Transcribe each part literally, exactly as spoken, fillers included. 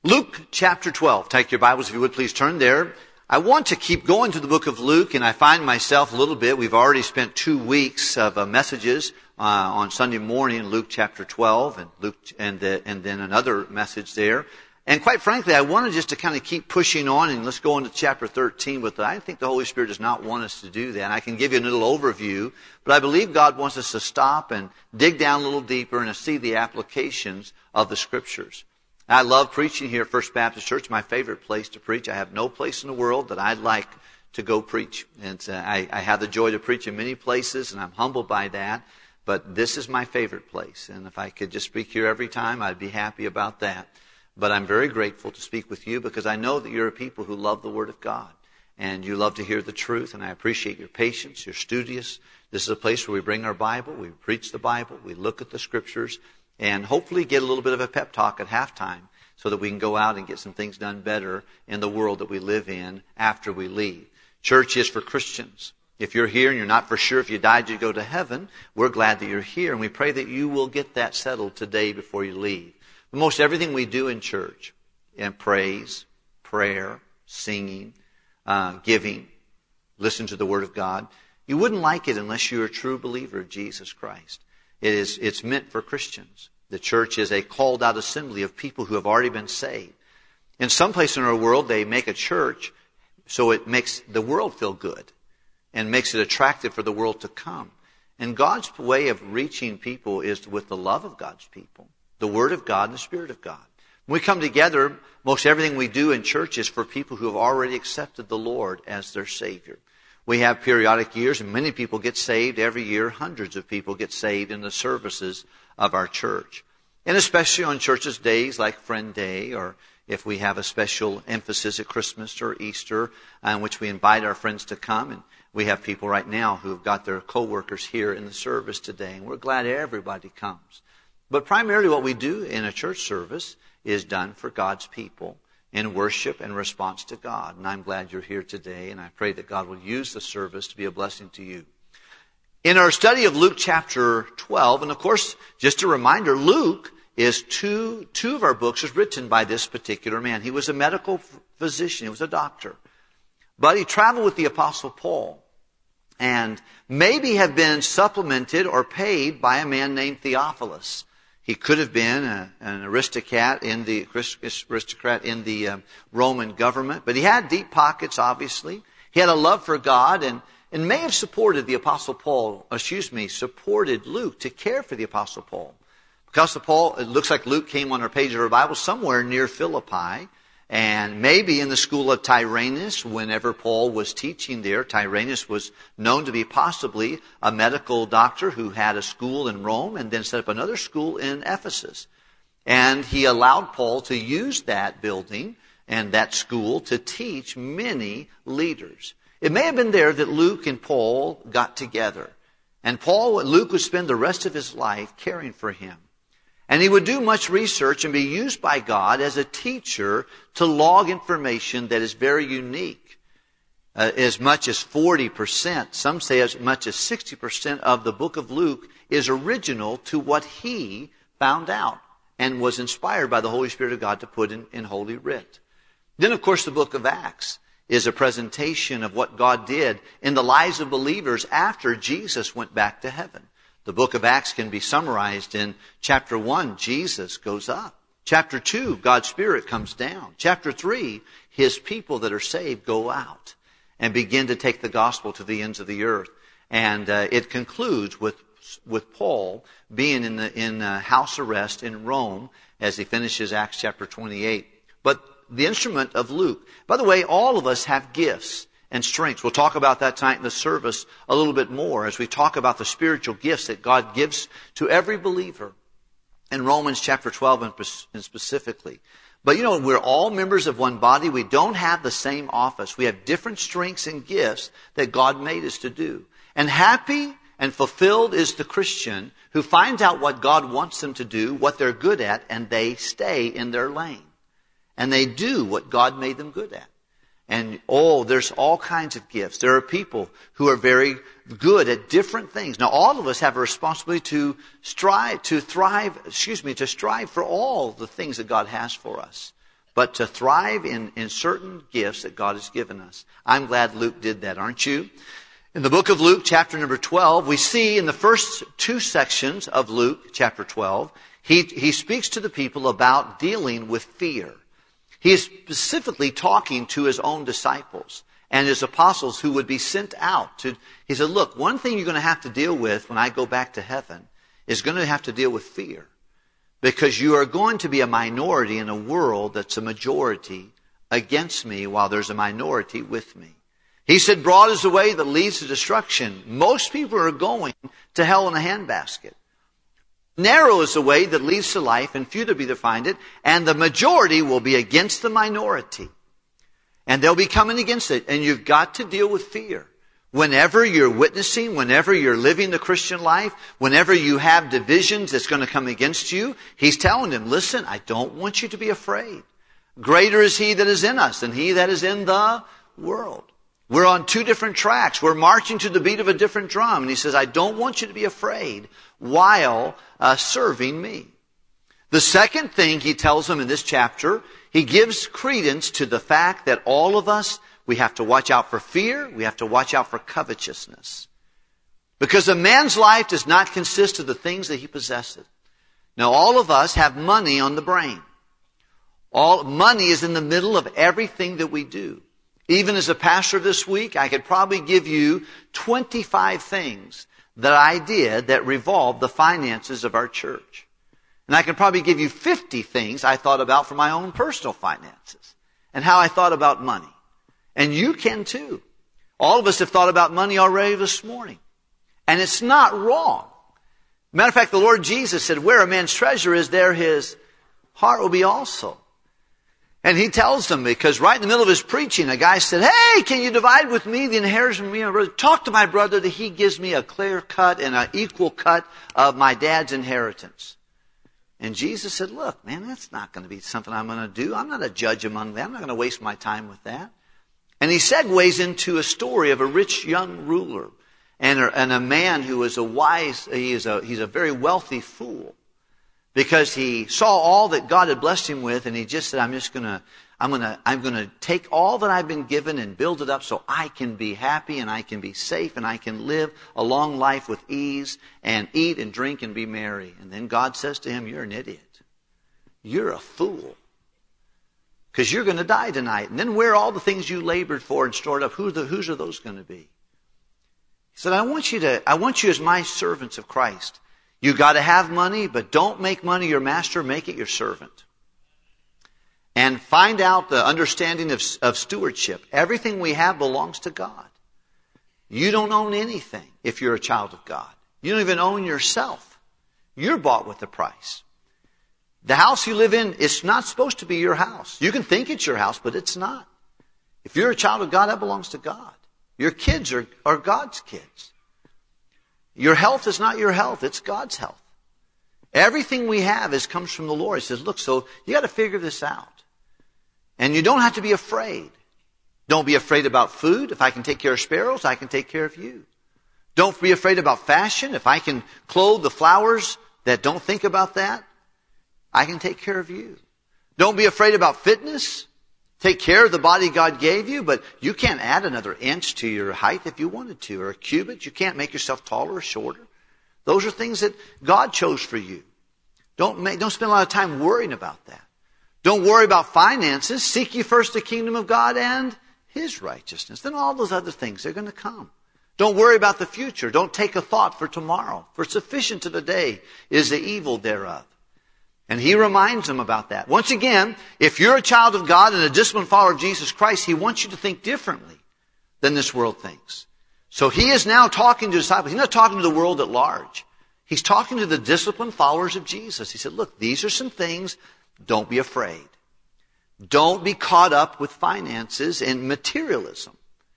Luke chapter twelve. Take your Bibles, if you would, please turn there. I want to keep going to the book of Luke, and I find myself a little bit, we've already spent two weeks of uh, messages uh, on Sunday morning in Luke chapter twelve, and Luke, and, uh, and then another message there. And quite frankly, I wanted just to kind of keep pushing on, and let's go into chapter thirteen, but I think the Holy Spirit does not want us to do that. I can give you a little overview, but I believe God wants us to stop and dig down a little deeper and to see the applications of the Scriptures. I love preaching here at First Baptist Church, my favorite place to preach. I have no place in the world that I'd like to go preach. And uh, I, I have the joy to preach in many places, and I'm humbled by that. But this is my favorite place. And if I could just speak here every time, I'd be happy about that. But I'm very grateful to speak with you because I know that you're a people who love the Word of God. And you love to hear the truth, and I appreciate your patience. You're studious. This is a place where we bring our Bible, we preach the Bible, we look at the Scriptures, and hopefully get a little bit of a pep talk at halftime so that we can go out and get some things done better in the world that we live in after we leave. Church is for Christians. If you're here and you're not for sure if you died you'd go to heaven, we're glad that you're here, and we pray that you will get that settled today before you leave. But most everything we do in church, in praise, prayer, singing, uh, giving, listen to the Word of God, you wouldn't like it unless you're a true believer of Jesus Christ. It is, it's meant for Christians. The church is a called out assembly of people who have already been saved. In some place in our world, they make a church so it makes the world feel good and makes it attractive for the world to come. And God's way of reaching people is with the love of God's people, the Word of God and the Spirit of God. When we come together, most everything we do in church is for people who have already accepted the Lord as their Savior. We have periodic years, and many people get saved every year. Hundreds of people get saved in the services of our church. And especially on churches' days like Friend Day, or if we have a special emphasis at Christmas or Easter, uh, in which we invite our friends to come. And we have people right now who have got their co-workers here in the service today, and we're glad everybody comes. But primarily what we do in a church service is done for God's people, in worship and response to God. And I'm glad you're here today, and I pray that God will use the service to be a blessing to you. In our study of Luke chapter twelve, and of course, just a reminder, Luke is two, two of our books is written by this particular man. He was a medical physician. He was a doctor. But he traveled with the Apostle Paul, and maybe have been supplemented or paid by a man named Theophilus. He could have been a, an aristocrat in the aristocrat in the um, Roman government, but he had deep pockets. Obviously, he had a love for God, and and may have supported the Apostle Paul. Excuse me, supported Luke to care for the Apostle Paul. Because Paul, it looks like Luke came on our page of our Bible somewhere near Philippi, and maybe in the school of Tyrannus. Whenever Paul was teaching there, Tyrannus was known to be possibly a medical doctor who had a school in Rome and then set up another school in Ephesus. And he allowed Paul to use that building and that school to teach many leaders. It may have been there that Luke and Paul got together. And Paul, Luke would spend the rest of his life caring for him. And he would do much research and be used by God as a teacher to log information that is very unique. Uh, as much as forty percent, some say as much as sixty percent of the book of Luke is original to what he found out and was inspired by the Holy Spirit of God to put in, in Holy Writ. Then, of course, the book of Acts is a presentation of what God did in the lives of believers after Jesus went back to heaven. The book of Acts can be summarized in chapter one, Jesus goes up. Chapter two, God's Spirit comes down. Chapter three, His people that are saved go out and begin to take the gospel to the ends of the earth. And uh, it concludes with with Paul being in the in uh, house arrest in Rome as he finishes Acts chapter twenty-eight. But the instrument of Luke. By the way, all of us have gifts and strengths. We'll talk about that tonight in the service a little bit more as we talk about the spiritual gifts that God gives to every believer in Romans chapter twelve and specifically. But you know, we're all members of one body. We don't have the same office. We have different strengths and gifts that God made us to do. And happy and fulfilled is the Christian who finds out what God wants them to do, what they're good at, and they stay in their lane. And they do what God made them good at. And oh, there's all kinds of gifts. There are people who are very good at different things. Now, all of us have a responsibility to strive, to thrive, excuse me, to strive for all the things that God has for us. but to thrive in, in certain gifts that God has given us. I'm glad Luke did that, aren't you? In the book of Luke, chapter number twelve, we see in the first two sections of Luke, chapter twelve, he, he speaks to the people about dealing with fear. He is specifically talking to his own disciples and his apostles who would be sent out. To, he said, look, one thing you're going to have to deal with when I go back to heaven is going to have to deal with fear. Because you are going to be a minority in a world that's a majority against me while there's a minority with me. He said, broad is the way that leads to destruction. Most people are going to hell in a handbasket. Narrow is the way that leads to life, and few there be that find it. And the majority will be against the minority. And they'll be coming against it. And you've got to deal with fear. Whenever you're witnessing, whenever you're living the Christian life, whenever you have divisions that's going to come against you, he's telling them, listen, I don't want you to be afraid. Greater is he that is in us than he that is in the world. We're on two different tracks. We're marching to the beat of a different drum. And he says, I don't want you to be afraid while uh, serving me. The second thing he tells them in this chapter, he gives credence to the fact that all of us, we have to watch out for fear. We have to watch out for covetousness. Because a man's life does not consist of the things that he possesses. Now, all of us have money on the brain. All money is in the middle of everything that we do. Even as a pastor this week, I could probably give you twenty-five things that I did that revolved the finances of our church. And I could probably give you fifty things I thought about for my own personal finances and how I thought about money. And you can too. All of us have thought about money already this morning. And it's not wrong. Matter of fact, the Lord Jesus said, where a man's treasure is, there his heart will be also. And he tells them, because right in the middle of his preaching, a guy said, hey, can you divide with me the inheritance of me and my brother? Talk to my brother that he gives me a clear cut and an equal cut of my dad's inheritance. And Jesus said, look, man, that's not going to be something I'm going to do. I'm not a judge among them. I'm not going to waste my time with that. And he segues into a story of a rich young ruler and a, and a man who is a wise, he is a, he's a very wealthy fool. Because he saw all that God had blessed him with, and he just said, I'm just gonna, I'm gonna, I'm gonna take all that I've been given and build it up so I can be happy and I can be safe and I can live a long life with ease and eat and drink and be merry. And then God says to him, you're an idiot. You're a fool. Because you're going to die tonight. And then where are all the things you labored for and stored up? Who the, whose are those going to be? He said, I want you to, I want you as my servants of Christ. You got to have money, but don't make money your master, make it your servant. And find out the understanding of, of stewardship. Everything we have belongs to God. You don't own anything if you're a child of God. You don't even own yourself. You're bought with a price. The house you live in, it's not supposed to be your house. You can think it's your house, but it's not. If you're a child of God, that belongs to God. Your kids are, are God's kids. Your health is not your health, it's God's health. Everything we have is comes from the Lord. He says, look, so you got to figure this out. And you don't have to be afraid. Don't be afraid about food. If I can take care of sparrows, I can take care of you. Don't be afraid about fashion. If I can clothe the flowers that don't think about that, I can take care of you. Don't be afraid about fitness. Take care of the body God gave you, but you can't add another inch to your height if you wanted to, or a cubit. You can't make yourself taller or shorter. Those are things that God chose for you. Don't make, don't spend a lot of time worrying about that. Don't worry about finances. Seek ye first the kingdom of God and His righteousness. Then all those other things, they're going to come. Don't worry about the future. Don't take a thought for tomorrow. For sufficient to the day is the evil thereof. And he reminds them about that. Once again, if you're a child of God and a disciplined follower of Jesus Christ, he wants you to think differently than this world thinks. So he is now talking to disciples. He's not talking to the world at large. He's talking to the disciplined followers of Jesus. He said, look, these are some things. Don't be afraid. Don't be caught up with finances and materialism.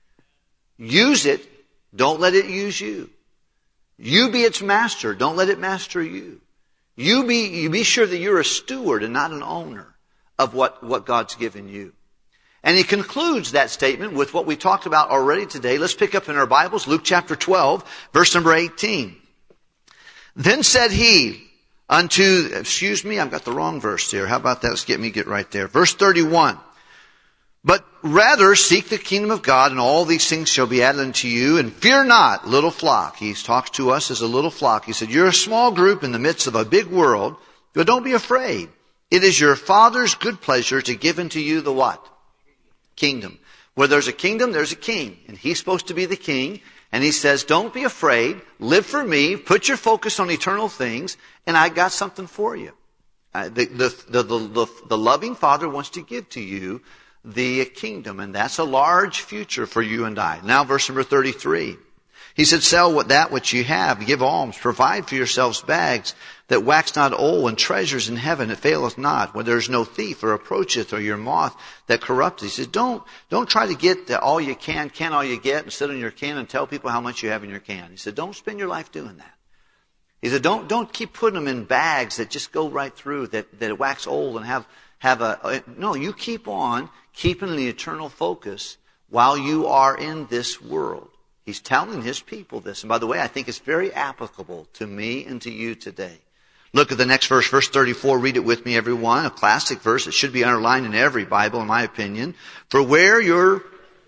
Use it. Don't let it use you. You be its master. Don't let it master you. You be, you be sure that you're a steward and not an owner of what, what God's given you. And he concludes that statement with what we talked about already today. Let's pick up in our Bibles, Luke chapter twelve, verse number eighteen. Then said he Unto, excuse me, I've got the wrong verse there. How about that? Let's get me get right there. Verse thirty-one. But rather seek the kingdom of God, and all these things shall be added unto you. And fear not, little flock. He talks to us as a little flock. He said, you're a small group in the midst of a big world, but don't be afraid. It is your Father's good pleasure to give unto you the what? Kingdom. Where there's a kingdom, there's a king. And he's supposed to be the king. And he says, don't be afraid. Live for me. Put your focus on eternal things. And I got something for you. Uh, the, the, the, the, the loving Father wants to give to you the kingdom, and that's a large future for you and I. Now verse number thirty-three. He said, sell what that which you have, give alms, provide for yourselves bags that wax not old, and treasures in heaven that faileth not, where there is no thief or approacheth, or your moth that corrupteth. He says, don't, don't try to get all you can, can all you get, and sit on your can and tell people how much you have in your can. He said, don't spend your life doing that. He said, don't, don't keep putting them in bags that just go right through, that, that wax old and have, have a, a, no, you keep on keeping the eternal focus while you are in this world. He's telling his people this. And by the way, I think it's very applicable to me and to you today. Look at the next verse, verse thirty-four. Read it with me, everyone. A classic verse. It should be underlined in every Bible, in my opinion. For where your...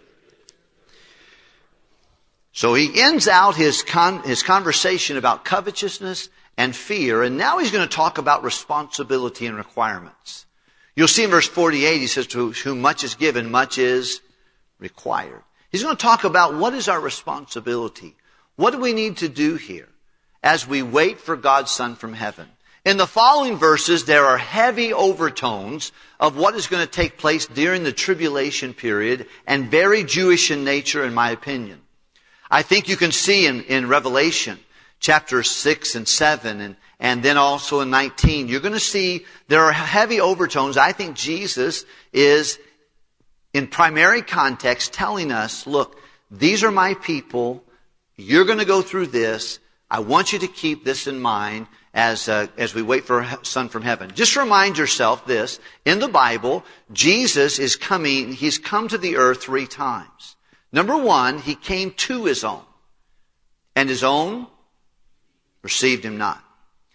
So he ends out his con- his conversation about covetousness and fear. And now he's going to talk about responsibility and requirements. You'll see in verse forty-eight, he says, to whom much is given, much is required. He's going to talk about what is our responsibility. What do we need to do here as we wait for God's Son from heaven? In the following verses, there are heavy overtones of what is going to take place during the tribulation period, and very Jewish in nature, in my opinion. I think you can see in, in Revelation chapter six and seven, and And then also in nineteen, you're going to see there are heavy overtones. I think Jesus is, in primary context, telling us, look, these are my people. You're going to go through this. I want you to keep this in mind as uh, as we wait for a Son from heaven. Just remind yourself this. In the Bible, Jesus is coming. He's come to the earth three times. Number one, he came to his own, and his own received him not.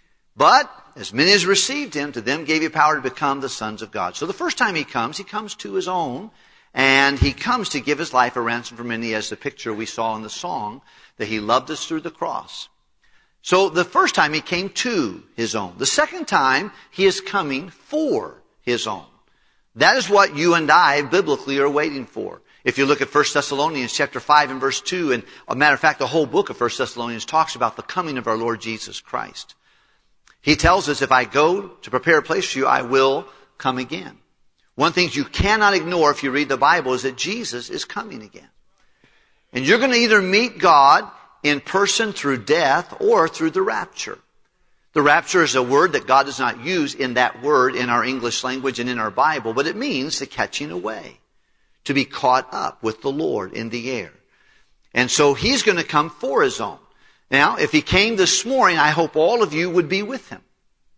But as many as received him, to them gave he power to become the sons of God. So the first time he comes, he comes to his own, and he comes to give his life a ransom for many, as the picture we saw in the song, that he loved us through the cross. So the first time he came to his own. The second time, he is coming for his own. That is what you and I biblically are waiting for. If you look at First Thessalonians chapter five and verse two, and a matter of fact, the whole book of First Thessalonians talks about the coming of our Lord Jesus Christ. He tells us, if I go to prepare a place for you, I will come again. One thing you cannot ignore if you read the Bible is that Jesus is coming again. And you're going to either meet God in person through death or through the rapture. The rapture is a word that God does not use in that word in our English language and in our Bible, but it means the catching away, to be caught up with the Lord in the air. And so he's going to come for his own. Now, if he came this morning, I hope all of you would be with him.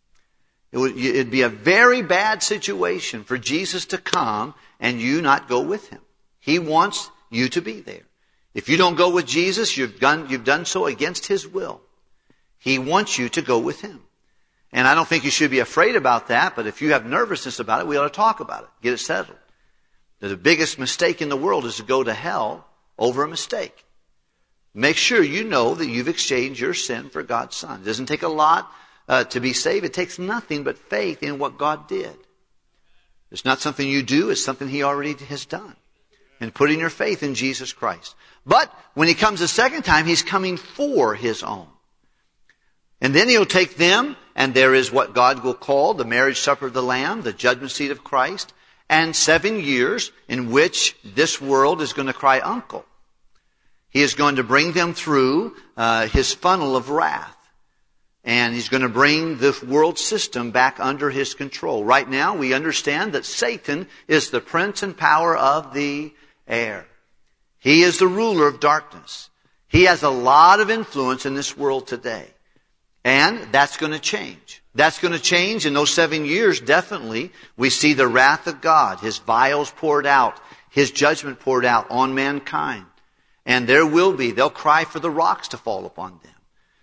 It would it'd be a very bad situation for Jesus to come and you not go with him. He wants you to be there. If you don't go with Jesus, you've done, you've done so against his will. He wants you to go with him. And I don't think you should be afraid about that, but if you have nervousness about it, we ought to talk about it. Get it settled. The biggest mistake in the world is to go to hell over a mistake. Make sure you know that you've exchanged your sin for God's Son. It doesn't take a lot uh, to be saved. It takes nothing but faith in what God did. It's not something you do. It's something he already has done. And putting your faith in Jesus Christ. But when he comes the second time, he's coming for his own. And then he'll take them, and there is what God will call the marriage supper of the Lamb, the judgment seat of Christ, and seven years in which this world is going to cry uncle. He is going to bring them through uh, his funnel of wrath. And he's going to bring the world system back under his control. Right now, we understand that Satan is the prince and power of the air. He is the ruler of darkness. He has a lot of influence in this world today. And that's going to change. That's going to change in those seven years, definitely. We see the wrath of God, his vials poured out, his judgment poured out on mankind. And there will be, they'll cry for the rocks to fall upon them.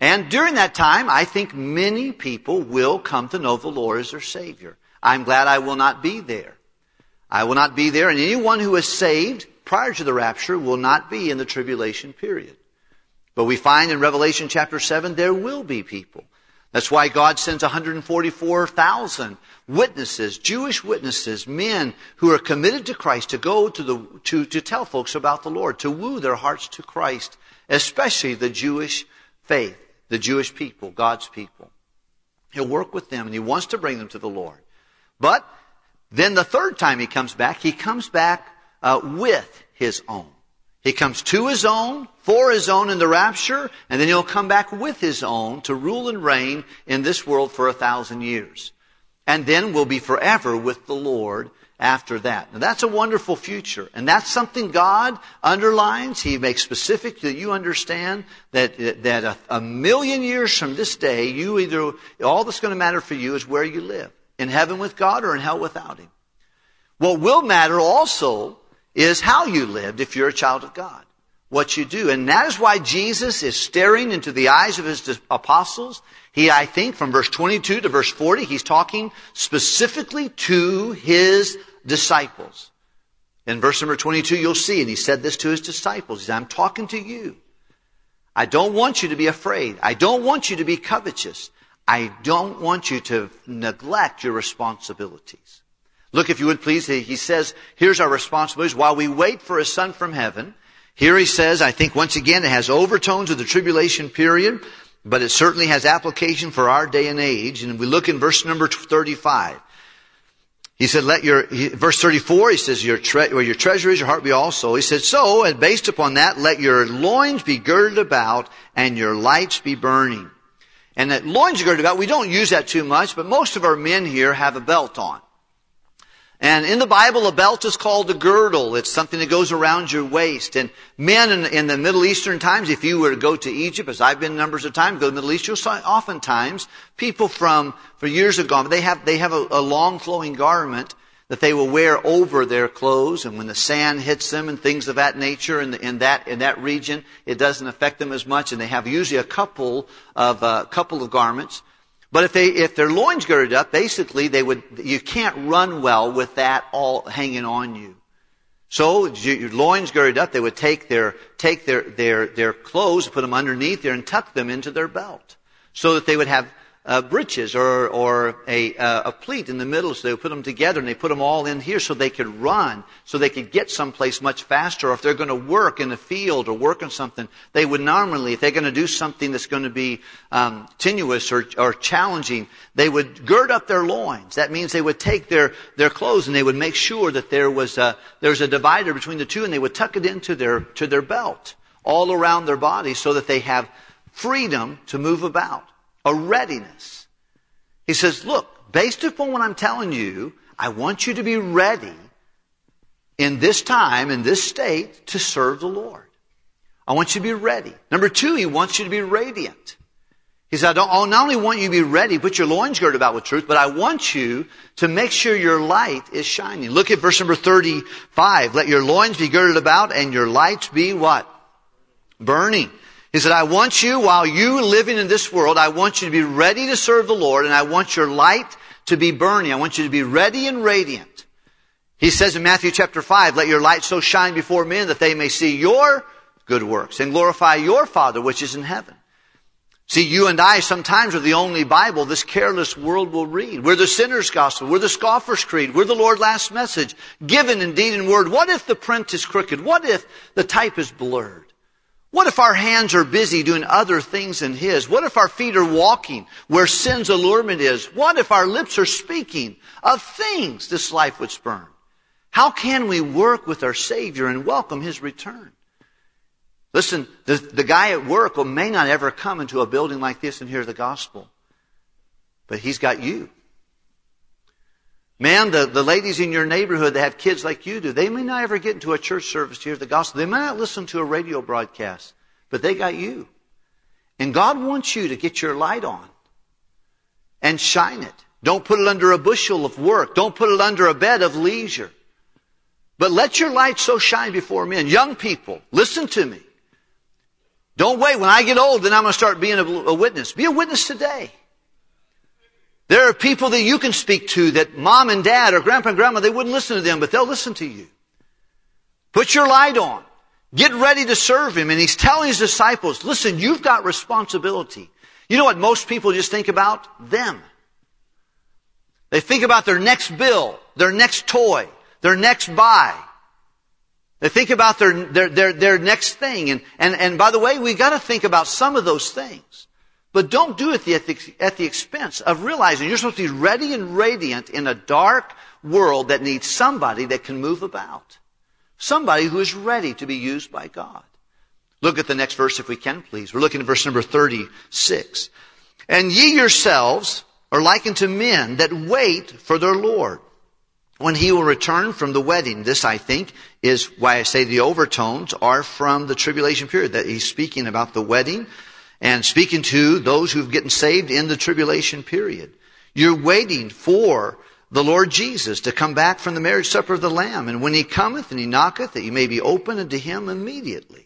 And during that time, I think many people will come to know the Lord as their Savior. I'm glad I will not be there. I will not be there, and anyone who is saved prior to the rapture will not be in the tribulation period. But we find in Revelation chapter seven, there will be people. That's why God sends one hundred forty-four thousand witnesses, Jewish witnesses, men who are committed to Christ to go to the, to, to tell folks about the Lord, to woo their hearts to Christ, especially the Jewish faith, the Jewish people, God's people. He'll work with them and He wants to bring them to the Lord. But then the third time He comes back, He comes back uh, with His own. He comes to His own, for His own in the rapture, and then He'll come back with His own to rule and reign in this world for a thousand years. And then we'll be forever with the Lord after that. Now that's a wonderful future. And that's something God underlines. He makes specific that you understand that, that a, a million years from this day, you either, all that's going to matter for you is where you live. In heaven with God or in hell without Him. What will matter also is how you lived if you're a child of God. What you do. And that is why Jesus is staring into the eyes of His apostles. He, I think, from verse twenty-two to verse forty, He's talking specifically to His disciples. In verse number twenty-two, you'll see, and He said this to His disciples. He said, I'm talking to you. I don't want you to be afraid. I don't want you to be covetous. I don't want you to neglect your responsibilities. Look, if you would please, He says, here's our responsibilities. While we wait for a Son from heaven, here He says, I think once again, it has overtones of the tribulation period, but it certainly has application for our day and age. And we look in verse number thirty-five. He said, let your, verse thirty-four, He says, your, tre- where your treasure is, your heart be also. He said, so, and based upon that, let your loins be girded about and your lights be burning. And that loins girded about, we don't use that too much, but most of our men here have a belt on. And in the Bible, a belt is called a girdle. It's something that goes around your waist. And men in, in the Middle Eastern times, if you were to go to Egypt, as I've been numbers of times, go to the Middle East, you'll see oftentimes people from, for years have gone, they have, they have a, a long flowing garment that they will wear over their clothes. And when the sand hits them and things of that nature in, the, in that, in that region, it doesn't affect them as much. And they have usually a couple of, uh, couple of garments. But if they, if their loins girded up, basically they would, you can't run well with that all hanging on you. So, your loins girded up, they would take their, take their, their, their clothes, put them underneath there and tuck them into their belt. So that they would have, uh, breeches or, or a, uh, a pleat in the middle. So they would put them together and they put them all in here so they could run, so they could get someplace much faster. Or if they're going to work in the field or work on something, they would normally, if they're going to do something that's going to be, um, tenuous or, or challenging, they would gird up their loins. That means they would take their, their clothes and they would make sure that there was a, there's a divider between the two and they would tuck it into their, to their belt all around their body so that they have freedom to move about. A readiness. He says, look, based upon what I'm telling you, I want you to be ready in this time, in this state, to serve the Lord. I want you to be ready. Number two, He wants you to be radiant. He said, I don't, I not only want you to be ready, put your loins girded about with truth, but I want you to make sure your light is shining. Look at verse number thirty-five. Let your loins be girded about and your lights be what? Burning. He said, I want you, while you living in this world, I want you to be ready to serve the Lord, and I want your light to be burning. I want you to be ready and radiant. He says in Matthew chapter five, let your light so shine before men that they may see your good works and glorify your Father which is in heaven. See, you and I sometimes are the only Bible this careless world will read. We're the sinner's gospel. We're the scoffer's creed. We're the Lord's last message, given in deed and word. What if the print is crooked? What if the type is blurred? What if our hands are busy doing other things than His? What if our feet are walking where sin's allurement is? What if our lips are speaking of things this life would spurn? How can we work with our Savior and welcome His return? Listen, the, the guy at work may not ever come into a building like this and hear the gospel. But he's got you. Man, the, the ladies in your neighborhood that have kids like you do, they may not ever get into a church service to hear the gospel. They may not listen to a radio broadcast, but they got you. And God wants you to get your light on and shine it. Don't put it under a bushel of work. Don't put it under a bed of leisure. But let your light so shine before men. Young people, listen to me. Don't wait. When I get old, then I'm going to start being a, a witness. Be a witness today. There are people that you can speak to that mom and dad or grandpa and grandma, they wouldn't listen to them, but they'll listen to you. Put your light on. Get ready to serve Him. And He's telling His disciples, listen, you've got responsibility. You know what most people just think about? Them. They think about their next bill, their next toy, their next buy. They think about their, their, their, their next thing. And, and, and by the way, we've got to think about some of those things. But don't do it at the, at the expense of realizing you're supposed to be ready and radiant in a dark world that needs somebody that can move about. Somebody who is ready to be used by God. Look at the next verse if we can, please. We're looking at verse number thirty-six. And ye yourselves are likened to men that wait for their Lord, when He will return from the wedding. This, I think, is why I say the overtones are from the tribulation period, that He's speaking about the wedding and speaking to those who've gotten saved in the tribulation period. You're waiting for the Lord Jesus to come back from the marriage supper of the Lamb. And when He cometh and He knocketh, that you may be open unto Him immediately.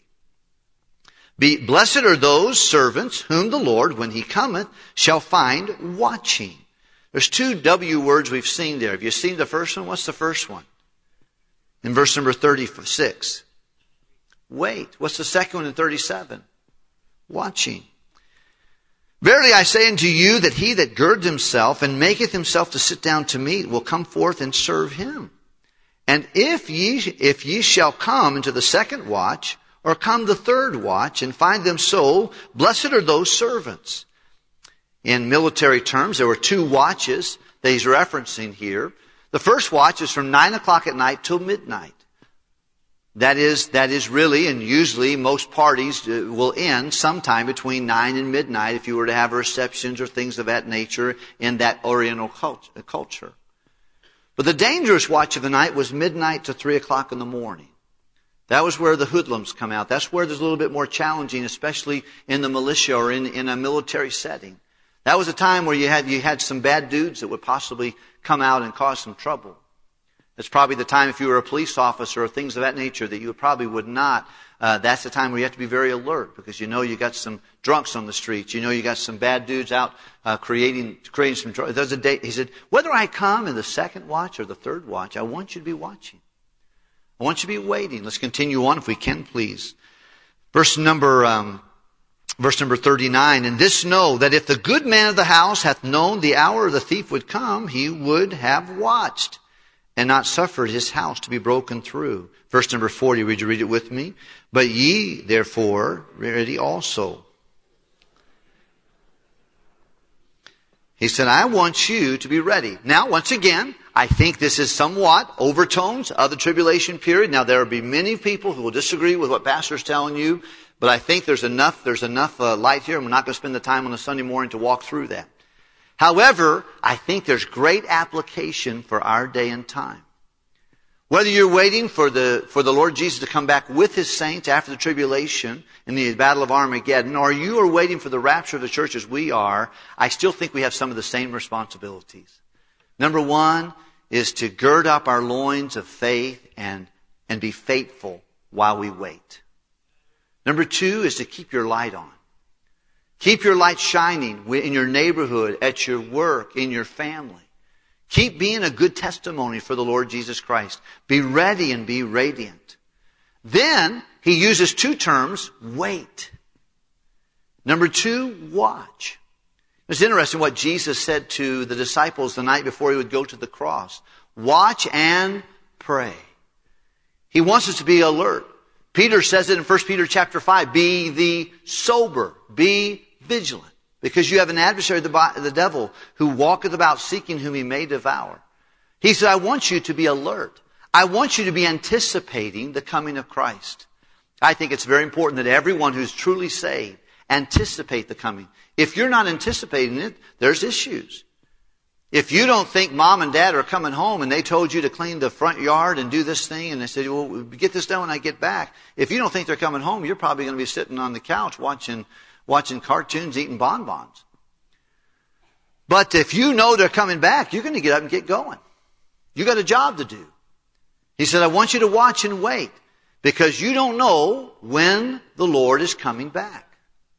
Be blessed are those servants whom the Lord, when He cometh, shall find watching. There's two W words we've seen there. Have you seen the first one? What's the first one? In verse number thirty-six. Wait. What's the second one in thirty-seven? Watching. Verily I say unto you that he that girds himself and maketh himself to sit down to meat will come forth and serve him. And if ye, if ye shall come into the second watch, or come the third watch, and find them so, blessed are those servants. In military terms, there were two watches that he's referencing here. The first watch is from nine o'clock at night till midnight. That is, that is really, and usually most parties will end sometime between nine and midnight if you were to have receptions or things of that nature in that Oriental culture. But the dangerous watch of the night was midnight to three o'clock in the morning. That was where the hoodlums come out. That's where there's a little bit more challenging, especially in the militia or in, in a military setting. That was a time where you had, you had some bad dudes that would possibly come out and cause some trouble. It's probably the time if you were a police officer or things of that nature that you probably would not. Uh, that's the time where you have to be very alert because you know you got some drunks on the streets. You know you got some bad dudes out uh, creating creating some trouble. There's a day, he said, whether I come in the second watch or the third watch, I want you to be watching. I want you to be waiting. Let's continue on if we can, please. Verse number um, verse number thirty-nine. And this know that if the good man of the house hath known the hour the thief would come, he would have watched and not suffered his house to be broken through. Verse number forty, would you read it with me? But ye, therefore, ready also. He said, I want you to be ready. Now, once again, I think this is somewhat overtones of the tribulation period. Now, there will be many people who will disagree with what Pastor's telling you, but I think there's enough, there's enough uh, light here, and we're not going to spend the time on a Sunday morning to walk through that. However, I think there's great application for our day and time. Whether you're waiting for the, for the Lord Jesus to come back with His saints after the tribulation in the battle of Armageddon, or you are waiting for the rapture of the church as we are, I still think we have some of the same responsibilities. Number one is to gird up our loins of faith and, and be faithful while we wait. Number two is to keep your light on. Keep your light shining in your neighborhood, at your work, in your family. Keep being a good testimony for the Lord Jesus Christ. Be ready and be radiant. Then, he uses two terms, wait. Number two, watch. It's interesting what Jesus said to the disciples the night before He would go to the cross. Watch and pray. He wants us to be alert. Peter says it in First Peter chapter five, be the sober, be vigilant, because you have an adversary, the devil, who walketh about seeking whom he may devour. He said, I want you to be alert. I want you to be anticipating the coming of Christ. I think it's very important that everyone who's truly saved anticipate the coming. If you're not anticipating it, there's issues. If you don't think mom and dad are coming home and they told you to clean the front yard and do this thing and they said, well, get this done when I get back. If you don't think they're coming home, you're probably going to be sitting on the couch watching watching cartoons, eating bonbons. But if you know they're coming back, you're going to get up and get going. You got a job to do. He said, I want you to watch and wait because you don't know when the Lord is coming back.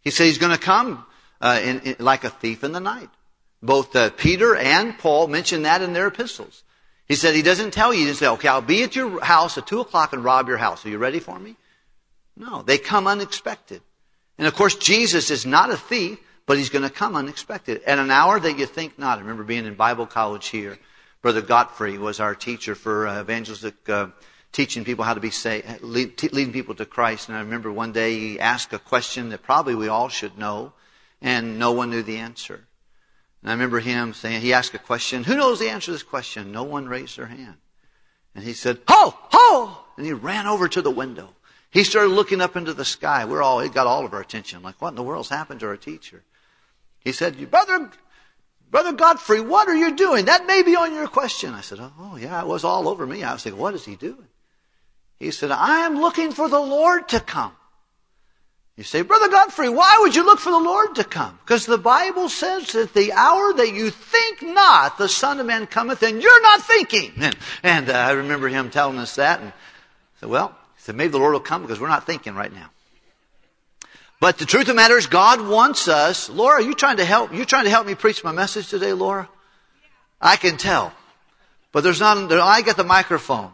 He said he's going to come uh, in, in, like a thief in the night. Both uh, Peter and Paul mentioned that in their epistles. He said he doesn't tell you, he doesn't say, okay, I'll be at your house at two o'clock and rob your house. Are you ready for me? No, they come unexpected. And of course, Jesus is not a thief, but he's going to come unexpected. At an hour that you think not. I remember being in Bible college here. Brother Godfrey was our teacher for uh, evangelistic, uh, teaching people how to be saved, lead, t- leading people to Christ. And I remember one day he asked a question that probably we all should know, and no one knew the answer. And I remember him saying, he asked a question, who knows the answer to this question? No one raised their hand. And he said, ho, ho! And he ran over to the window. He started looking up into the sky. We're all, it got all of our attention. Like, what in the world's happened to our teacher? He said, Brother, Brother Godfrey, what are you doing? That may be on your question. I said, oh, yeah, it was all over me. I was thinking, what is he doing? He said, I am looking for the Lord to come. You say, Brother Godfrey, why would you look for the Lord to come? Because the Bible says that the hour that you think not, the Son of Man cometh, and you're not thinking. And, and uh, I remember him telling us that. And I said, well, he said, maybe the Lord will come because we're not thinking right now. But the truth of the matter is, God wants us. Laura, are you trying to help? You trying to help me preach my message today, Laura? I can tell. But there's not, I got the microphone.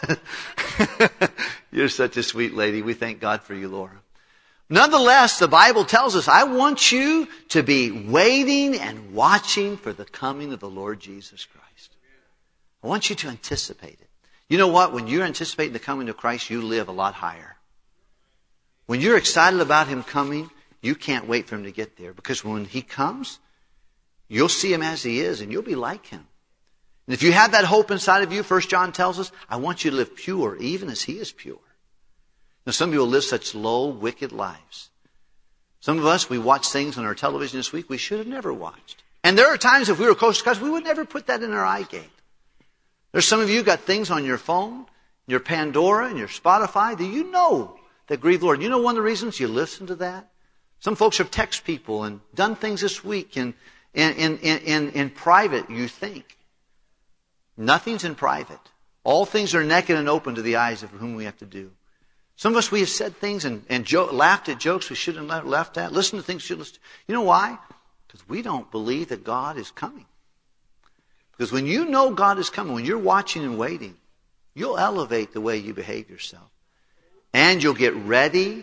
You're such a sweet lady. We thank God for you, Laura. Nonetheless, the Bible tells us, I want you to be waiting and watching for the coming of the Lord Jesus Christ. I want you to anticipate it. You know what? When you're anticipating the coming of Christ, you live a lot higher. When you're excited about Him coming, you can't wait for Him to get there. Because when He comes, you'll see Him as He is and you'll be like Him. And if you have that hope inside of you, First John tells us, I want you to live pure, even as He is pure. Now, some people live such low, wicked lives. Some of us, we watch things on our television this week we should have never watched. And there are times if we were close to God, we would never put that in our eye gate. There's some of you got things on your phone, your Pandora, and your Spotify that you know that grieve the Lord. You know one of the reasons you listen to that? Some folks have texted people and done things this week in, in, in, in, in private, you think. Nothing's in private. All things are naked and open to the eyes of whom we have to do. Some of us, we have said things and, and jo- laughed at jokes we shouldn't have laughed at. Listened to things we shouldn't listen to. You know why? Because we don't believe that God is coming. Because when you know God is coming, when you're watching and waiting, you'll elevate the way you behave yourself. And you'll get ready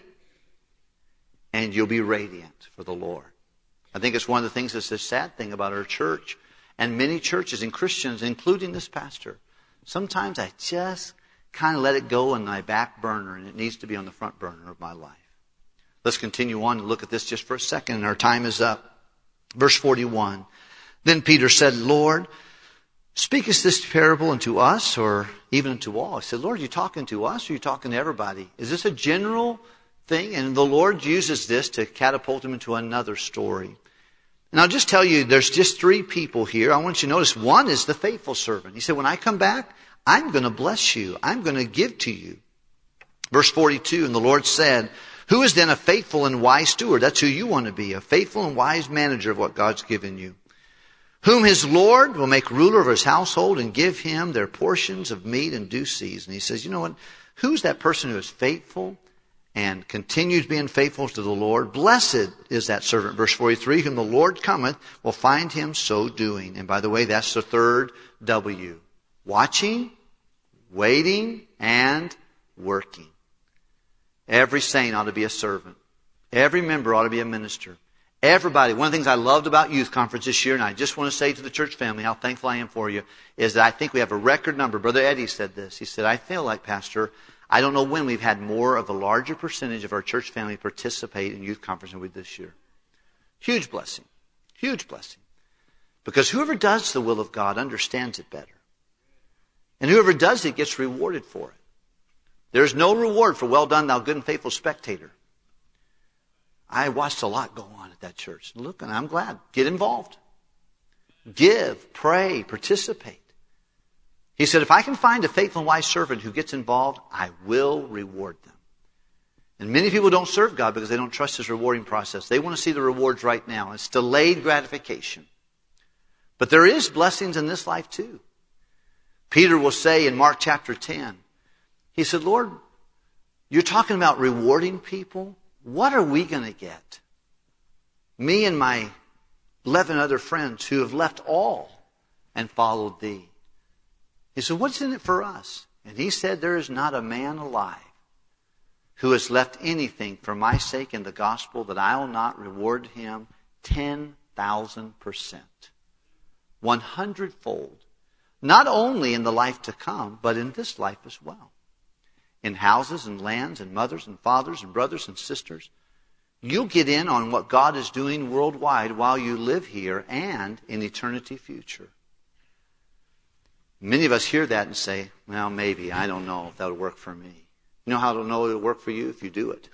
and you'll be radiant for the Lord. I think it's one of the things that's the sad thing about our church and many churches and Christians, including this pastor. Sometimes I just kind of let it go on my back burner, and it needs to be on the front burner of my life. Let's continue on and look at this just for a second, and our time is up. Verse forty-one. Then Peter said, Lord, speakest this parable unto us or even unto all? I said, Lord, are you talking to us or are you talking to everybody? Is this a general thing? And the Lord uses this to catapult him into another story. And I'll just tell you, there's just three people here. I want you to notice one is the faithful servant. He said, when I come back, I'm going to bless you. I'm going to give to you. Verse forty-two, and the Lord said, who is then a faithful and wise steward? That's who you want to be, a faithful and wise manager of what God's given you. Whom his Lord will make ruler over his household and give him their portions of meat in due season. He says, you know what? Who's that person who is faithful and continues being faithful to the Lord? Blessed is that servant. Verse forty-three, whom the Lord cometh will find him so doing. And by the way, that's the third W. Watching, waiting, and working. Every saint ought to be a servant. Every member ought to be a minister. Everybody. One of the things I loved about Youth Conference this year, and I just want to say to the church family how thankful I am for you, is that I think we have a record number. Brother Eddie said this. He said, I feel like, Pastor, I don't know when we've had more of a larger percentage of our church family participate in Youth Conference than we did this year. Huge blessing. Huge blessing. Because whoever does the will of God understands it better. And whoever does it gets rewarded for it. There's no reward for well done, thou good and faithful spectator. I watched a lot go on at that church. Look, and I'm glad. Get involved. Give, pray, participate. He said, if I can find a faithful and wise servant who gets involved, I will reward them. And many people don't serve God because they don't trust His rewarding process. They want to see the rewards right now. It's delayed gratification. But there is blessings in this life too. Peter will say in Mark chapter ten, he said, Lord, you're talking about rewarding people. What are we going to get? Me and my eleven other friends who have left all and followed thee. He said, what's in it for us? And he said, there is not a man alive who has left anything for my sake in the gospel that I will not reward him ten thousand percent. one hundred fold. Not only in the life to come, but in this life as well. In houses and lands and mothers and fathers and brothers and sisters. You'll get in on what God is doing worldwide while you live here and in eternity future. Many of us hear that and say, well, maybe, I don't know if that would work for me. You know how to know it will work for you? If you do it.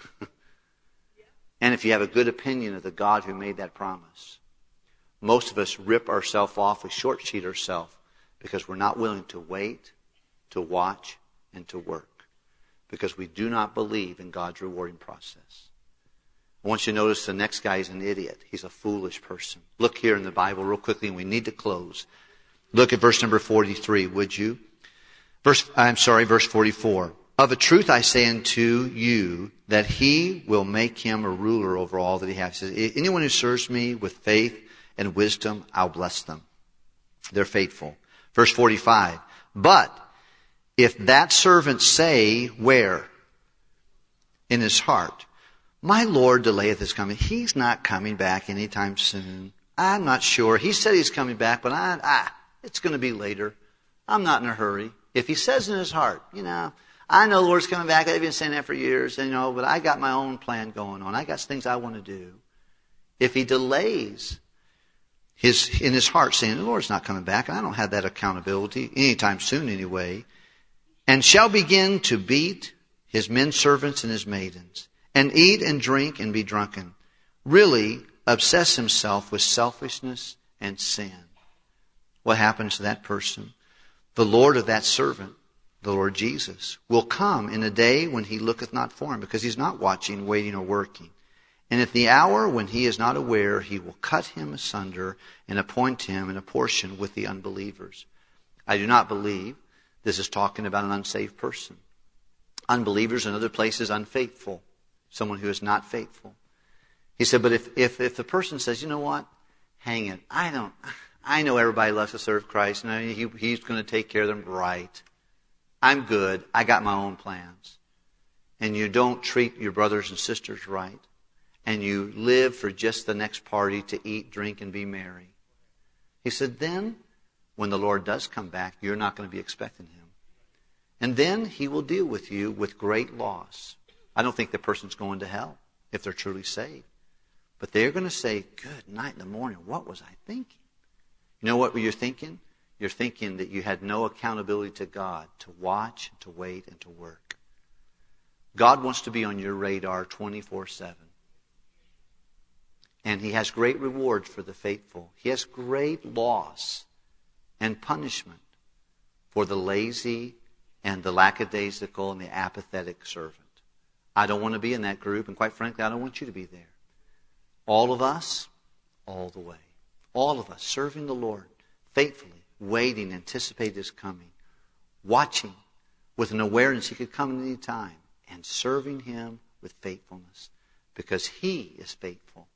And if you have a good opinion of the God who made that promise. Most of us rip ourselves off, we short sheet ourselves because we're not willing to wait, to watch, and to work. Because we do not believe in God's rewarding process. I want you to notice the next guy is an idiot. He's a foolish person. Look here in the Bible real quickly, and we need to close. Look at verse number forty-three, would you? Verse, I'm sorry, verse forty-four. Of a truth I say unto you that he will make him a ruler over all that he has. He says, anyone who serves me with faith and wisdom, I'll bless them. They're faithful. Verse forty-five. But if that servant say, where? In his heart, my Lord delayeth his coming. He's not coming back anytime soon. I'm not sure. He said he's coming back, but I, ah, it's going to be later. I'm not in a hurry. If he says in his heart, you know, I know the Lord's coming back. I've been saying that for years, and, you know, but I got my own plan going on. I got things I want to do. If he delays his in his heart, saying the Lord's not coming back, I don't have that accountability anytime soon anyway, and shall begin to beat his men servants and his maidens, and eat and drink and be drunken, really obsess himself with selfishness and sin. What happens to that person? The Lord of that servant, the Lord Jesus, will come in a day when he looketh not for him, because he's not watching, waiting, or working. And at the hour when he is not aware, he will cut him asunder and appoint him in a portion with the unbelievers. I do not believe this is talking about an unsaved person. Unbelievers in other places, unfaithful. Someone who is not faithful. He said, but if, if, if the person says, you know what? Hang it. I don't, I know everybody loves to serve Christ, and he, he's going to take care of them right. I'm good. I got my own plans. And you don't treat your brothers and sisters right. And you live for just the next party to eat, drink, and be merry. He said, then, when the Lord does come back, you're not going to be expecting him. And then he will deal with you with great loss. I don't think the person's going to hell if they're truly saved. But they're going to say, good night in the morning. What was I thinking? You know what you're thinking? You're thinking that you had no accountability to God to watch, to wait, and to work. God wants to be on your radar twenty-four seven. And he has great rewards for the faithful. He has great loss and punishment for the lazy and the lackadaisical and the apathetic servant. I don't want to be in that group, and quite frankly, I don't want you to be there. All of us, all the way. All of us serving the Lord faithfully, waiting, anticipating his coming, watching with an awareness he could come at any time, and serving him with faithfulness, because he is faithful